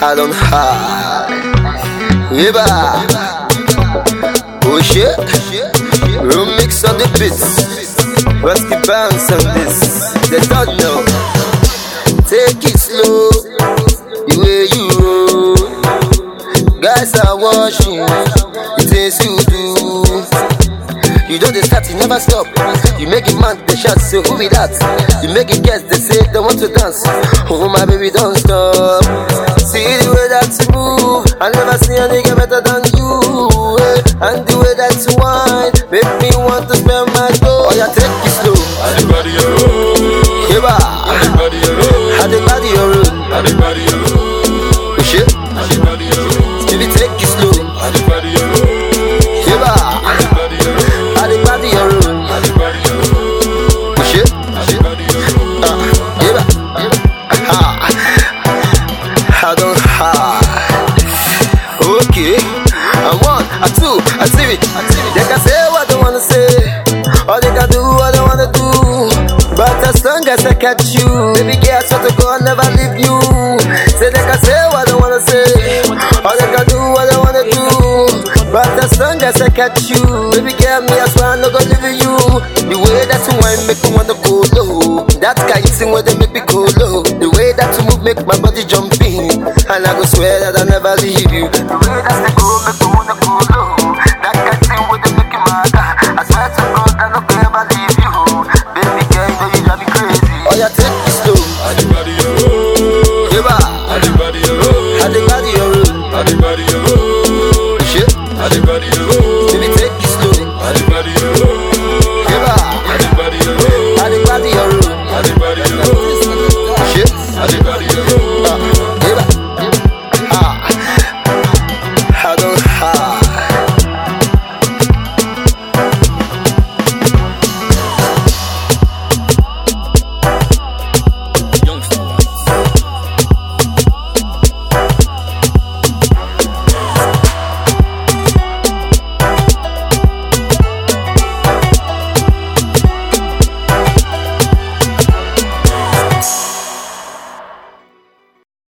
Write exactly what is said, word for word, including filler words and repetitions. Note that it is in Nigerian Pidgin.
I don't hide. Riba. Oh shit. Remix on the beats. Rusty bounce on this. They don't know. Take it slow. The way you roll. Guys are watching. The things you do. You don't start, you never stop. You make it man, they shout, so who be that? You make it guess, they say they want to dance. Oh my baby, don't stop. See the way that you move, I never see a nigga better than you, eh? And the way that you whine, make me want to spend my dough. Oh yeah, take it slow. Everybody alone. Yeba. Everybody alone. Everybody alone. Everybody alone. Push it. Everybody alone. Baby, take it slow. Everybody alone. Yeba. Everybody alone. Everybody alone. Everybody alone. Push it. Everybody alone. Uh, yeba. Ha. I don't hide. Okay. I one, I two, I three. They can say what they wanna say, or they can do what they wanna do. But as long as I catch you, baby girl, I swear to God, I'll never leave you. Say they can say what they wanna say, or they can do what they wanna do. But as long as I catch you, baby girl, me I swear I'm not gonna leave you. The way that you whine make me wanna go low. That guy you sing where they make me go low. The way that you move make my body jump in, and I go swear that I'll never leave